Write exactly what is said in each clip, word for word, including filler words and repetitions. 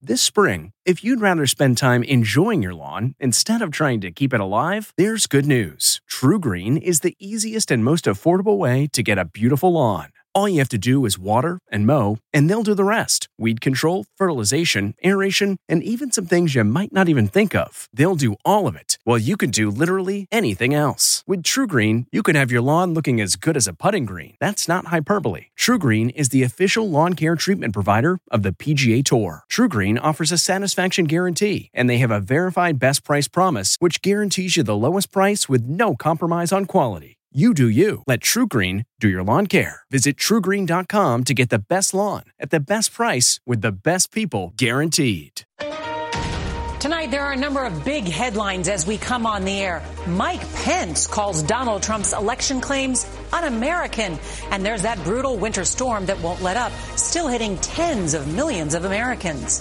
This spring, if you'd rather spend time enjoying your lawn instead of trying to keep it alive, there's good news. TruGreen is the easiest and most affordable way to get a beautiful lawn. All you have to do is water and mow, and they'll do the rest. Weed control, fertilization, aeration, and even some things you might not even think of. They'll do all of it, while you can do literally anything else. With TruGreen, you can have your lawn looking as good as a putting green. That's not hyperbole. TruGreen is the official lawn care treatment provider of the P G A Tour. TruGreen offers a satisfaction guarantee, and they have a verified best price promise, which guarantees you the lowest price with no compromise on quality. You do you. Let TruGreen do your lawn care. Visit True Green dot com to get the best lawn at the best price with the best people guaranteed. Tonight, there are a number of big headlines as we come on the air. Mike Pence calls Donald Trump's election claims un-American. And there's that brutal winter storm that won't let up, still hitting tens of millions of Americans.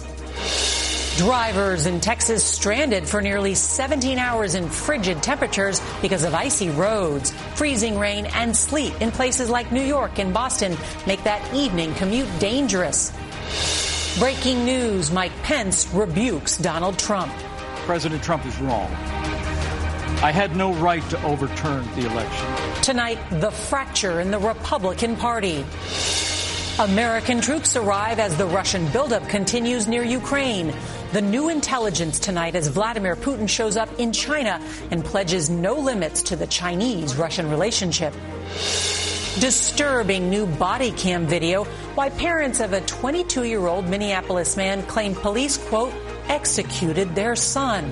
Drivers in Texas stranded for nearly seventeen hours in frigid temperatures because of icy roads. Freezing rain and sleet in places like New York and Boston make that evening commute dangerous. Breaking news, Mike Pence rebukes Donald Trump. President Trump is wrong. I had no right to overturn the election. Tonight, the fracture in the Republican Party. American troops arrive as the Russian buildup continues near Ukraine. The new intelligence tonight as Vladimir Putin shows up in China and pledges no limits to the Chinese-Russian relationship. Disturbing new body cam video why parents of a twenty-two-year-old Minneapolis man claim police, quote, executed their son.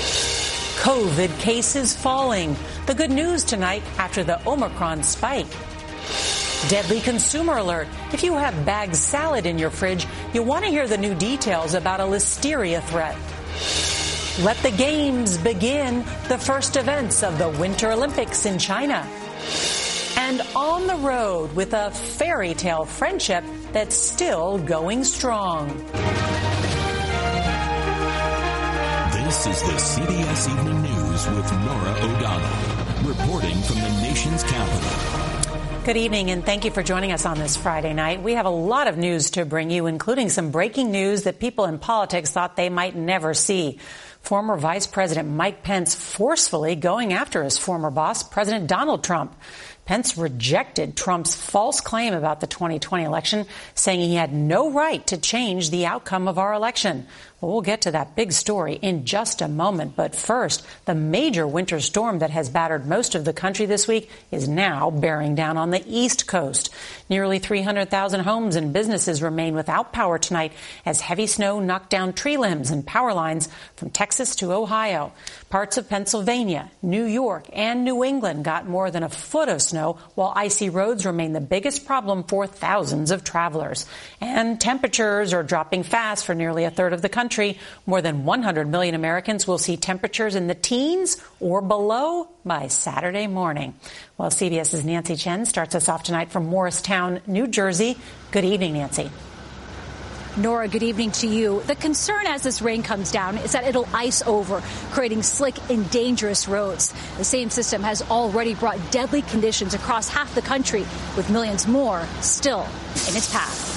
COVID cases falling. The good news tonight after the Omicron spike. Deadly consumer alert. If you have bagged salad in your fridge, you'll want to hear the new details about a listeria threat. Let the games begin, the first events of the Winter Olympics in China. And on the road with a fairy tale friendship that's still going strong. This is the C B S Evening News with Norah O'Donnell, reporting from the nation's capital. Good evening, and thank you for joining us on this Friday night. We have a lot of news to bring you, including some breaking news that people in politics thought they might never see. Former Vice President Mike Pence forcefully going after his former boss, President Donald Trump. Pence rejected Trump's false claim about the twenty twenty election, saying he had no right to change the outcome of our election. Well, we'll get to that big story in just a moment. But first, the major winter storm that has battered most of the country this week is now bearing down on the East Coast. Nearly three hundred thousand homes and businesses remain without power tonight as heavy snow knocked down tree limbs and power lines from Texas to Ohio. Parts of Pennsylvania, New York, and New England got more than a foot of snow, while icy roads remain the biggest problem for thousands of travelers. And temperatures are dropping fast for nearly a third of the country. More than one hundred million Americans will see temperatures in the teens or below by Saturday morning. Well, CBS's Nancy Chen starts us off tonight from Morristown, New Jersey. Good evening, Nancy. Norah, good evening to you. The concern as this rain comes down is that it'll ice over, creating slick and dangerous roads. The same system has already brought deadly conditions across half the country, with millions more still in its path.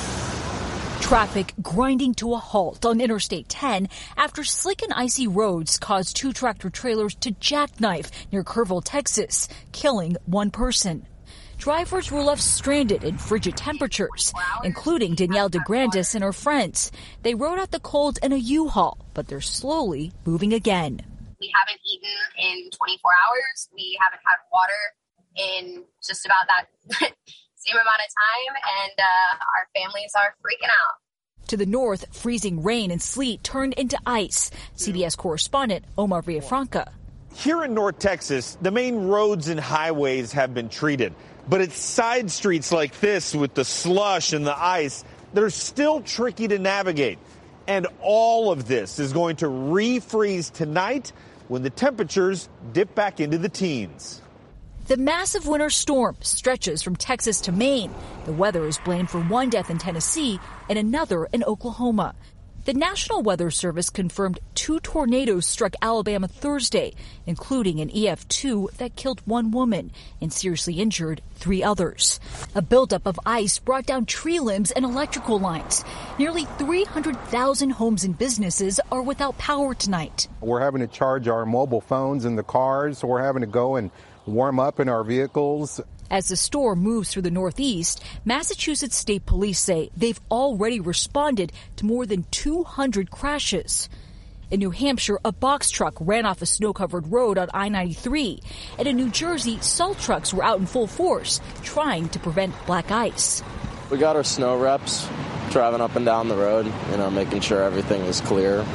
Traffic grinding to a halt on Interstate ten after slick and icy roads caused two tractor trailers to jackknife near Kerrville, Texas, killing one person. Drivers were left stranded in frigid temperatures, including Danielle DeGrandis and her friends. They rode out the cold in a U-Haul, but they're slowly moving again. We haven't eaten in twenty-four hours. We haven't had water in just about that same amount of time, and uh, our families are freaking out. To the north, freezing rain and sleet turned into ice. C B S correspondent Omar Villafranca. Here in North Texas, the main roads and highways have been treated. But it's side streets like this with the slush and the ice that are still tricky to navigate. And all of this is going to refreeze tonight when the temperatures dip back into the teens. The massive winter storm stretches from Texas to Maine. The weather is blamed for one death in Tennessee and another in Oklahoma. The National Weather Service confirmed two tornadoes struck Alabama Thursday, including an E F two that killed one woman and seriously injured three others. A buildup of ice brought down tree limbs and electrical lines. Nearly three hundred thousand homes and businesses are without power tonight. We're having to charge our mobile phones in the cars, so we're having to go and warm up in our vehicles. As the storm moves through the Northeast, Massachusetts State Police say they've already responded to more than two hundred crashes. In New Hampshire, a box truck ran off a snow-covered road on I ninety-three. And in New Jersey, salt trucks were out in full force, trying to prevent black ice. We got our snow reps driving up and down the road, you know, making sure everything is clear.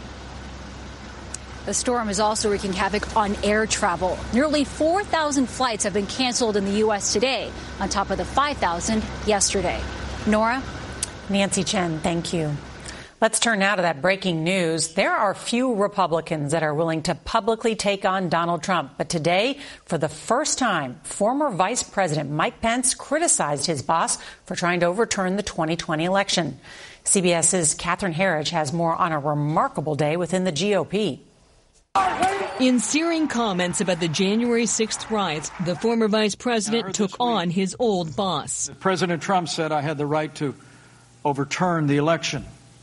The storm is also wreaking havoc on air travel. Nearly four thousand flights have been canceled in the U S today, on top of the five thousand yesterday. Nora? Nancy Chen, thank you. Let's turn now to that breaking news. There are few Republicans that are willing to publicly take on Donald Trump. But today, for the first time, former Vice President Mike Pence criticized his boss for trying to overturn the twenty twenty election. CBS's Catherine Herridge has more on a remarkable day within the G O P. In searing comments about the January sixth riots, the former vice president took on his old boss. President Trump said I had the right to overturn the election.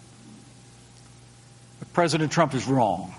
But President Trump is wrong.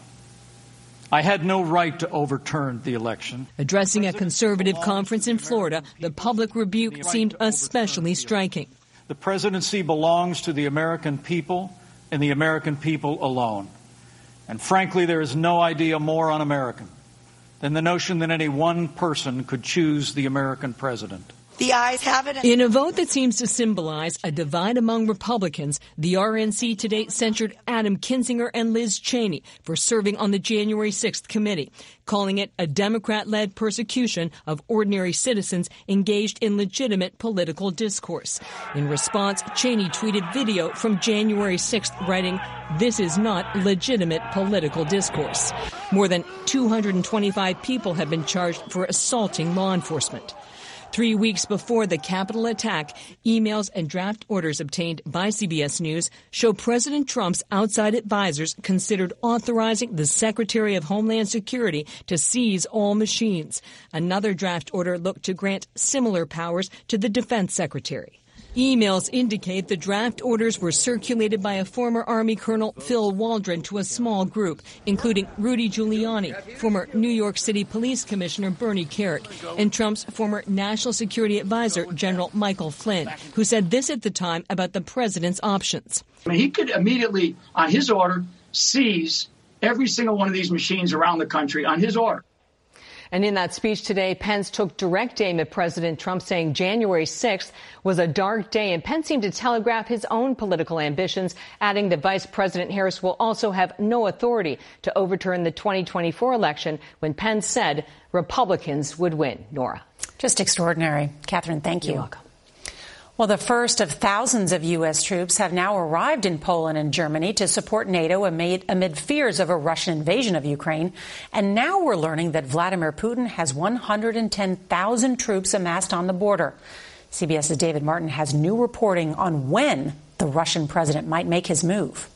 I had no right to overturn the election. Addressing a conservative conference in Florida, the public rebuke seemed especially striking. The presidency belongs to the American people and the American people alone. And frankly, there is no idea more un-American than the notion that any one person could choose the American president. The ayes have it. In a vote that seems to symbolize a divide among Republicans, the R N C today censured Adam Kinzinger and Liz Cheney for serving on the January sixth committee, calling it a Democrat-led persecution of ordinary citizens engaged in legitimate political discourse. In response, Cheney tweeted video from January sixth, writing, "This is not legitimate political discourse." More than two hundred twenty-five people have been charged for assaulting law enforcement. Three weeks before the Capitol attack, emails and draft orders obtained by C B S News show President Trump's outside advisors considered authorizing the Secretary of Homeland Security to seize all machines. Another draft order looked to grant similar powers to the Defense Secretary. Emails indicate the draft orders were circulated by a former Army Colonel Phil Waldron to a small group, including Rudy Giuliani, former New York City Police Commissioner Bernie Kerik, and Trump's former National Security Advisor, General Michael Flynn, who said this at the time about the president's options. I mean, he could immediately, on his order, seize every single one of these machines around the country on his order. And in that speech today, Pence took direct aim at President Trump, saying January sixth was a dark day. And Pence seemed to telegraph his own political ambitions, adding that Vice President Harris will also have no authority to overturn the twenty twenty-four election when Pence said Republicans would win. Nora. Just extraordinary. Catherine, thank you. You're welcome. Well, the first of thousands of U S troops have now arrived in Poland and Germany to support NATO amid, amid fears of a Russian invasion of Ukraine. And now we're learning that Vladimir Putin has one hundred ten thousand troops amassed on the border. CBS's David Martin has new reporting on when the Russian president might make his move.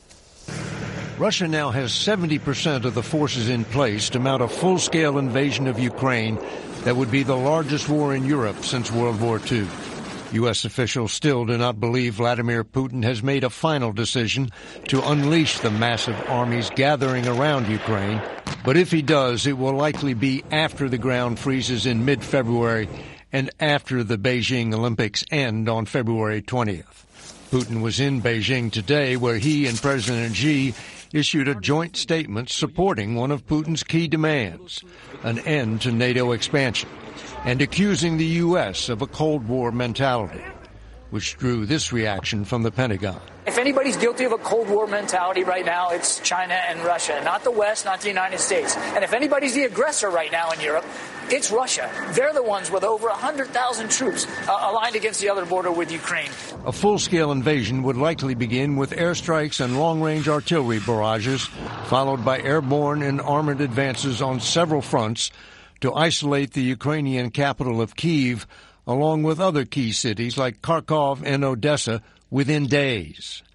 Russia now has seventy percent of the forces in place to mount a full-scale invasion of Ukraine that would be the largest war in Europe since World War Two. U S officials still do not believe Vladimir Putin has made a final decision to unleash the massive armies gathering around Ukraine. But if he does, it will likely be after the ground freezes in mid-February and after the Beijing Olympics end on February twentieth. Putin was in Beijing today, where he and President Xi issued a joint statement supporting one of Putin's key demands, an end to NATO expansion, and accusing the U S of a Cold War mentality, which drew this reaction from the Pentagon. If anybody's guilty of a Cold War mentality right now, it's China and Russia, not the West, not the United States. And if anybody's the aggressor right now in Europe, it's Russia. They're the ones with over one hundred thousand troops uh, aligned against the other border with Ukraine. A full-scale invasion would likely begin with airstrikes and long-range artillery barrages, followed by airborne and armored advances on several fronts to isolate the Ukrainian capital of Kyiv, along with other key cities like Kharkov and Odessa, within days.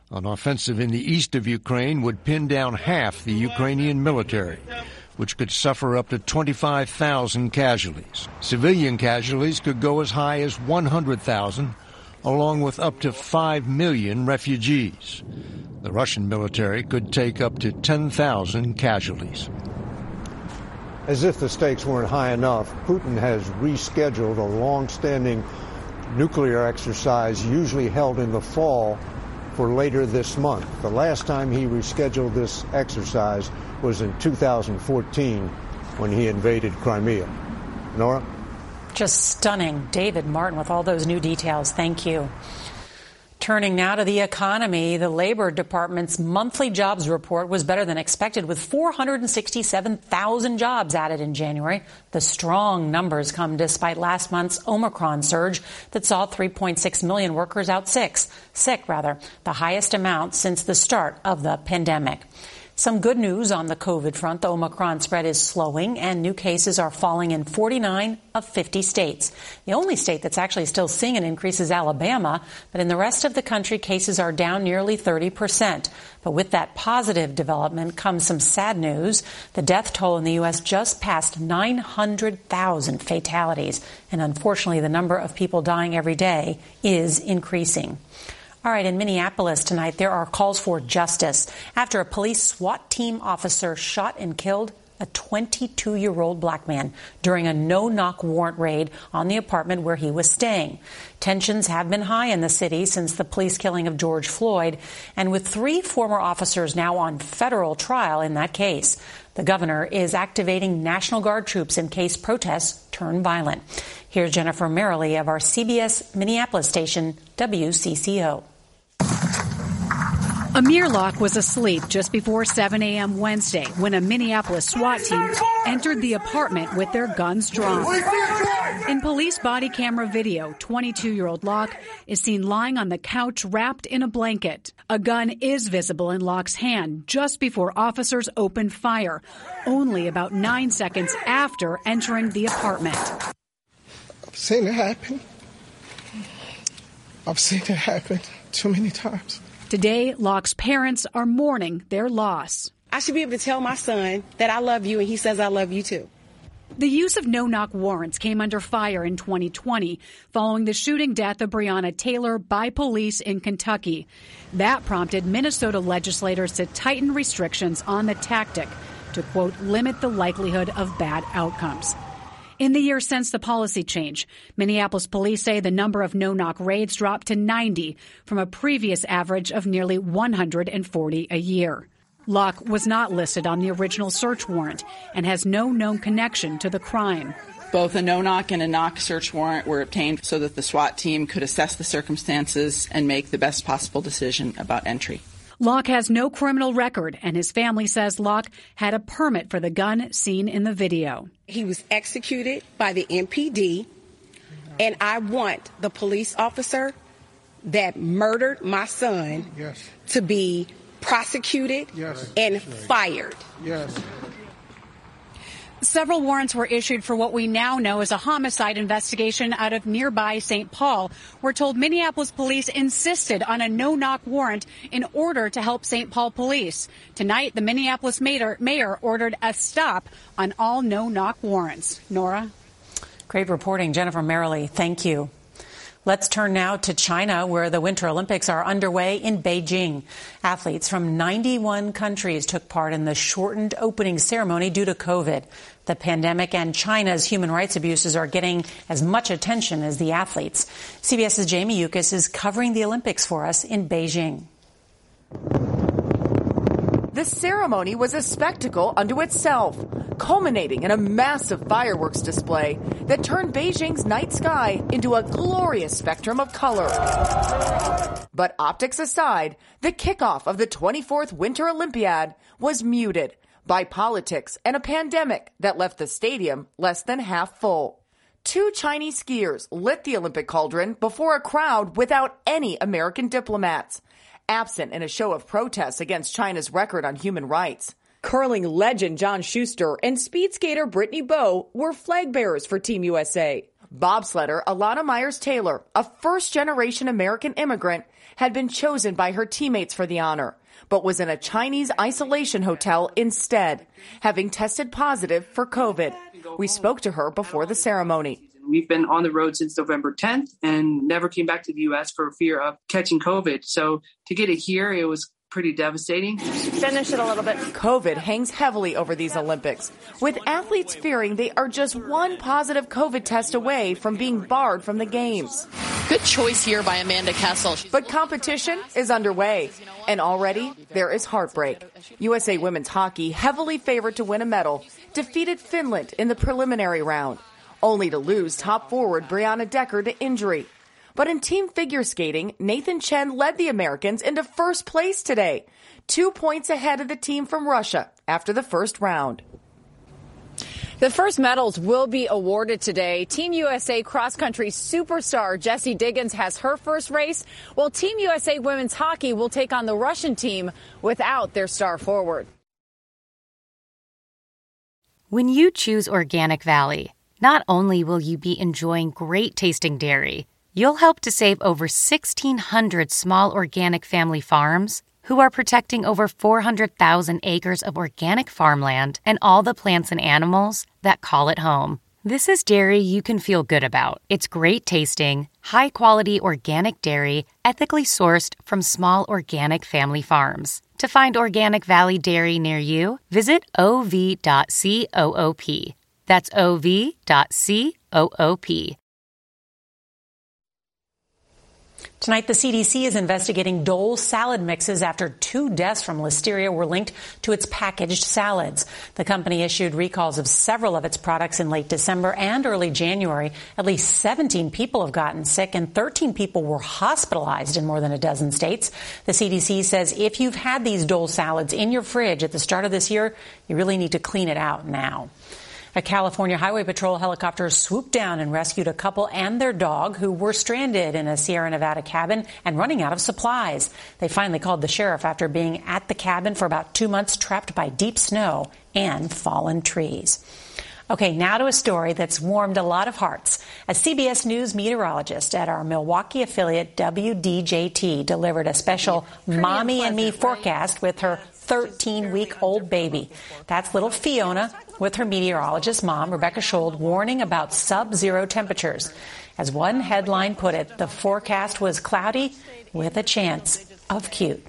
An offensive in the east of Ukraine would pin down half the Ukrainian military, which could suffer up to twenty-five thousand casualties. Civilian casualties could go as high as one hundred thousand, along with up to five million refugees. The Russian military could take up to ten thousand casualties. As if the stakes weren't high enough, Putin has rescheduled a long-standing nuclear exercise usually held in the fall for later this month. The last time he rescheduled this exercise was in two thousand fourteen when he invaded Crimea. Nora? Just stunning. David Martin with all those new details. Thank you. Turning now to the economy, the Labor Department's monthly jobs report was better than expected, with four hundred sixty-seven thousand jobs added in January. The strong numbers come despite last month's Omicron surge that saw three point six million workers out sick, sick rather, the highest amount since the start of the pandemic. Some good news on the COVID front. The Omicron spread is slowing and new cases are falling in forty-nine of fifty states. The only state that's actually still seeing an increase is Alabama, but in the rest of the country, cases are down nearly thirty percent. But with that positive development comes some sad news. The death toll in the U S just passed nine hundred thousand fatalities, and unfortunately, the number of people dying every day is increasing. All right, in Minneapolis tonight, there are calls for justice after a police SWAT team officer shot and killed a twenty-two-year-old black man during a no-knock warrant raid on the apartment where he was staying. Tensions have been high in the city since the police killing of George Floyd, and with three former officers now on federal trial in that case, the governor is activating National Guard troops in case protests turn violent. Here's Jennifer Merrily of our C B S Minneapolis station, W C C O. Amir Locke was asleep just before seven a.m. Wednesday when a Minneapolis SWAT team entered the apartment with their guns drawn. In police body camera video, twenty-two-year-old Locke is seen lying on the couch wrapped in a blanket. A gun is visible in Locke's hand just before officers opened fire, only about nine seconds after entering the apartment. I've seen it happen. I've seen it happen too many times. Today, Locke's parents are mourning their loss. I should be able to tell my son that I love you, and he says I love you too. The use of no-knock warrants came under fire in twenty twenty following the shooting death of Breonna Taylor by police in Kentucky. That prompted Minnesota legislators to tighten restrictions on the tactic to, quote, limit the likelihood of bad outcomes. In the year since the policy change, Minneapolis police say the number of no-knock raids dropped to ninety from a previous average of nearly one hundred forty a year. Locke was not listed on the original search warrant and has no known connection to the crime. Both a no-knock and a knock search warrant were obtained so that the SWAT team could assess the circumstances and make the best possible decision about entry. Locke has no criminal record, and his family says Locke had a permit for the gun seen in the video. He was executed by the M P D, and I want the police officer that murdered my son yes. to be prosecuted yes. and fired. Yes. Several warrants were issued for what we now know as a homicide investigation out of nearby Saint Paul. We're told Minneapolis police insisted on a no-knock warrant in order to help Saint Paul police. Tonight, the Minneapolis mayor, mayor ordered a stop on all no-knock warrants. Nora? Great reporting, Jennifer Merrily. Thank you. Let's turn now to China, where the Winter Olympics are underway in Beijing. Athletes from ninety-one countries took part in the shortened opening ceremony due to COVID. The pandemic and China's human rights abuses are getting as much attention as the athletes. CBS's Jamie Yukas is covering the Olympics for us in Beijing. The ceremony was a spectacle unto itself, culminating in a massive fireworks display that turned Beijing's night sky into a glorious spectrum of color. But optics aside, the kickoff of the twenty-fourth Winter Olympiad was muted by politics and a pandemic that left the stadium less than half full. Two Chinese skiers lit the Olympic cauldron before a crowd without any American diplomats, absent in a show of protests against China's record on human rights. Curling legend John Schuster and speed skater Brittany Bowe were flag bearers for Team U S A. Bobsledder Alana Myers-Taylor, a first-generation American immigrant, had been chosen by her teammates for the honor, but was in a Chinese isolation hotel instead, having tested positive for COVID. We spoke to her before the ceremony. We've been on the road since November tenth and never came back to the U S for fear of catching COVID. So to get it here, it was pretty devastating. Finish it a little bit. COVID hangs heavily over these Olympics, with athletes fearing they are just one positive COVID test away from being barred from the games. Good choice here by Amanda Kessel. But competition is underway, and already there is heartbreak. U S A Women's Hockey, heavily favored to win a medal, defeated Finland in the preliminary round, only to lose top forward Brianna Decker to injury. But in team figure skating, Nathan Chen led the Americans into first place today, two points ahead of the team from Russia after the first round. The first medals will be awarded today. Team U S A cross-country superstar Jessie Diggins has her first race, while Team U S A women's hockey will take on the Russian team without their star forward. When you choose Organic Valley, not only will you be enjoying great tasting dairy, you'll help to save over sixteen hundred small organic family farms who are protecting over four hundred thousand acres of organic farmland and all the plants and animals that call it home. This is dairy you can feel good about. It's great tasting, high-quality organic dairy, ethically sourced from small organic family farms. To find Organic Valley Dairy near you, visit O V dot coop. That's O V dot coop. Tonight, the C D C is investigating Dole salad mixes after two deaths from listeria were linked to its packaged salads. The company issued recalls of several of its products in late December and early January. At least seventeen people have gotten sick and thirteen people were hospitalized in more than a dozen states. The C D C says if you've had these Dole salads in your fridge at the start of this year, you really need to clean it out now. A California Highway Patrol helicopter swooped down and rescued a couple and their dog who were stranded in a Sierra Nevada cabin and running out of supplies. They finally called the sheriff after being at the cabin for about two months, trapped by deep snow and fallen trees. Okay, now to a story that's warmed a lot of hearts. A C B S News meteorologist at our Milwaukee affiliate W D J T delivered a special Mommy and Me forecast with her thirteen-week-old baby. That's little Fiona with her meteorologist mom, Rebecca Schold, warning about sub-zero temperatures. As one headline put it, the forecast was cloudy with a chance of cute.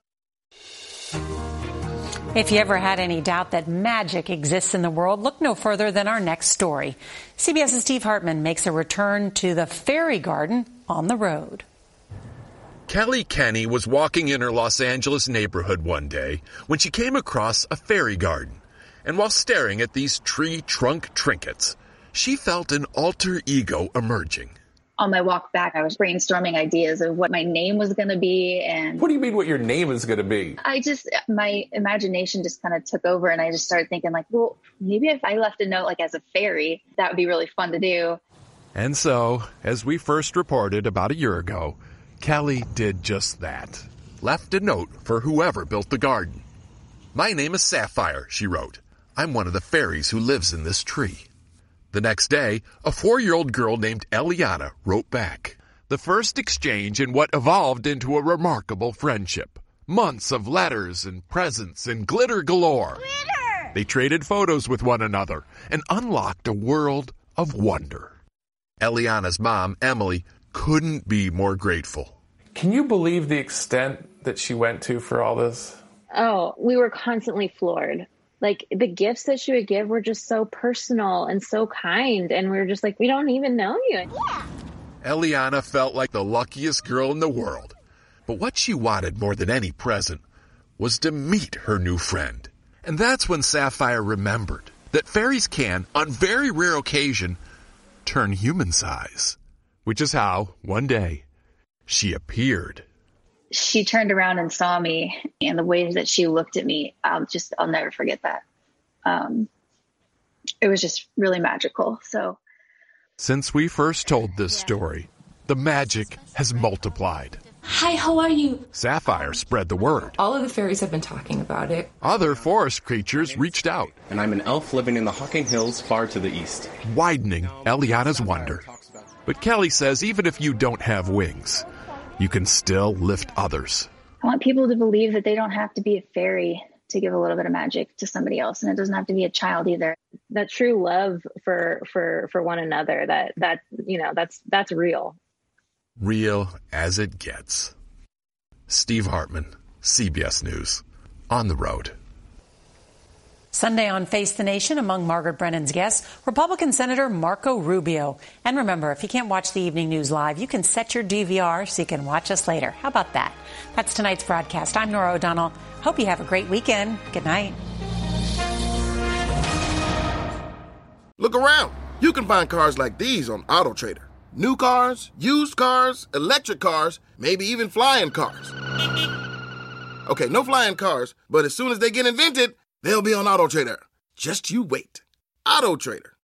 If you ever had any doubt that magic exists in the world, look no further than our next story. CBS's Steve Hartman makes a return to the fairy garden on the road. Kelly Kenny was walking in her Los Angeles neighborhood one day when she came across a fairy garden. And while staring at these tree trunk trinkets, she felt an alter ego emerging. On my walk back, I was brainstorming ideas of what my name was going to be. And what do you mean what your name is going to be? I just, my imagination just kind of took over and I just started thinking like, well, maybe if I left a note like as a fairy, that would be really fun to do. And so, as we first reported about a year ago, Kelly did just that. Left a note for whoever built the garden. My name is Sapphire, she wrote. I'm one of the fairies who lives in this tree. The next day, a four-year-old girl named Eliana wrote back. The first exchange in what evolved into a remarkable friendship. Months of letters and presents and glitter galore. Glitter! They traded photos with one another and unlocked a world of wonder. Eliana's mom, Emily, couldn't be more grateful. Can you believe the extent that she went to for all this? Oh, we were constantly floored. Like, the gifts that she would give were just so personal and so kind. And we were just like, we don't even know you. Yeah. Eliana felt like the luckiest girl in the world. But what she wanted more than any present was to meet her new friend. And that's when Sapphire remembered that fairies can, on very rare occasion, turn human size. Which is how, one day, she appeared. She turned around and saw me, and the way that she looked at me, I'll just, I'll never forget that. Um, it was just really magical. So, since we first told this story, the magic has multiplied. Hi, how are you? Sapphire spread the word. All of the fairies have been talking about it. Other forest creatures reached out. And I'm an elf living in the Hocking Hills far to the east. Widening Eliana's wonder. But Kelly says even if you don't have wings, you can still lift others. I want people to believe that they don't have to be a fairy to give a little bit of magic to somebody else. And it doesn't have to be a child either. That true love for, for, for one another, that, that, you know, that's, that's real. Real as it gets. Steve Hartman, C B S News, on the road. Sunday on Face the Nation, among Margaret Brennan's guests, Republican Senator Marco Rubio. And remember, if you can't watch the evening news live, you can set your D V R so you can watch us later. How about that? That's tonight's broadcast. I'm Norah O'Donnell. Hope you have a great weekend. Good night. Look around. You can find cars like these on AutoTrader. New cars, used cars, electric cars, maybe even flying cars. Okay, no flying cars, but as soon as they get invented, they'll be on AutoTrader. Just you wait. AutoTrader.